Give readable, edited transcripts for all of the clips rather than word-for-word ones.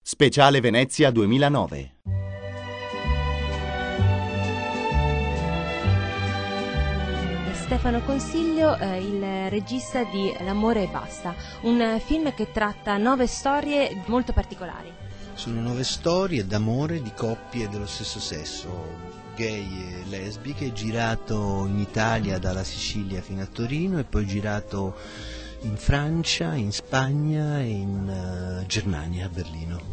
Speciale Venezia 2009. Stefano Consiglio, il regista di L'amore e basta, un film che tratta 9 storie molto particolari. Sono 9 storie d'amore di coppie dello stesso sesso, gay e lesbiche, girato in Italia dalla Sicilia fino a Torino e poi girato in Francia, in Spagna e in Germania, a Berlino.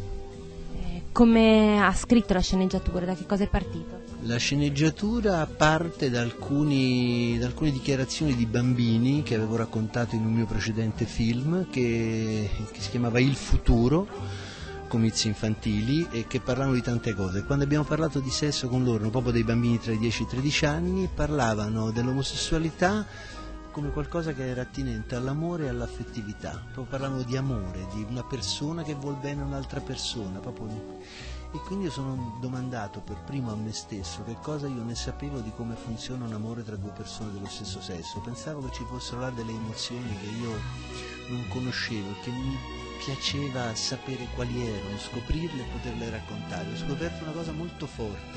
Come ha scritto la sceneggiatura? Da che cosa è partito? La sceneggiatura parte da alcune dichiarazioni di bambini che avevo raccontato in un mio precedente film che si chiamava Il futuro, comizi infantili, e che parlavano di tante cose. Quando abbiamo parlato di sesso con loro, proprio dei bambini tra i 10 e i 13 anni, parlavano dell'omosessualità come qualcosa che era attinente all'amore e all'affettività. Proprio parlavano di amore, di una persona che vuol bene a un'altra persona, E quindi io sono domandato per primo a me stesso che cosa io ne sapevo di come funziona un amore tra due persone dello stesso sesso. Pensavo che ci fossero là delle emozioni che io non conoscevo, che mi piaceva sapere quali erano, scoprirle e poterle raccontare. Ho scoperto una cosa molto forte.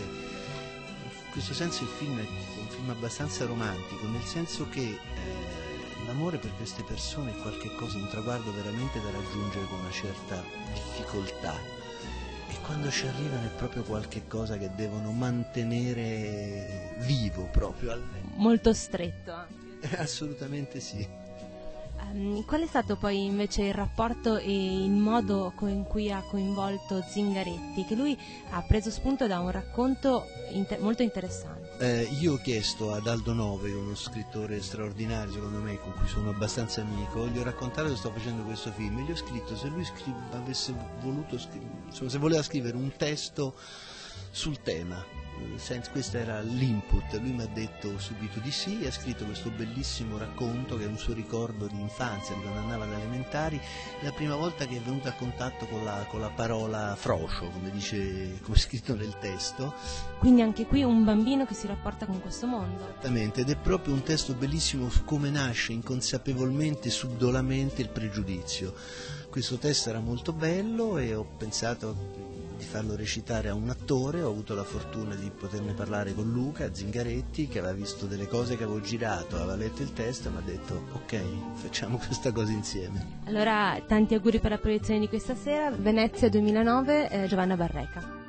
In questo senso il film è un film abbastanza romantico, nel senso che l'amore per queste persone è qualcosa, un traguardo veramente da raggiungere con una certa difficoltà. E quando ci arrivano è proprio qualche cosa che devono mantenere vivo proprio almeno. Molto stretto anche. Assolutamente sì. Qual è stato poi invece il rapporto e il modo in cui ha coinvolto Zingaretti, che lui ha preso spunto da un racconto molto interessante? Io ho chiesto ad Aldo Nove, uno scrittore straordinario secondo me, con cui sono abbastanza amico, gli ho raccontato che sto facendo questo film e gli ho scritto se lui avesse voluto se voleva scrivere un testo sul tema. Questo era l'input, lui mi ha detto subito di sì e ha scritto questo bellissimo racconto che è un suo ricordo di infanzia, di quando andava alle elementari, la prima volta che è venuto a contatto con la parola froscio, come è scritto nel testo. Quindi anche qui un bambino che si rapporta con questo mondo. Esattamente, ed è proprio un testo bellissimo su come nasce inconsapevolmente, subdolamente il pregiudizio. Questo testo era molto bello e ho pensato di farlo recitare a un attore. Ho avuto la fortuna di poterne parlare con Luca Zingaretti, che aveva visto delle cose che avevo girato, aveva letto il testo e mi ha detto ok, facciamo questa cosa insieme. Allora tanti auguri per la proiezione di questa sera. Venezia 2009, Giovanna Barreca.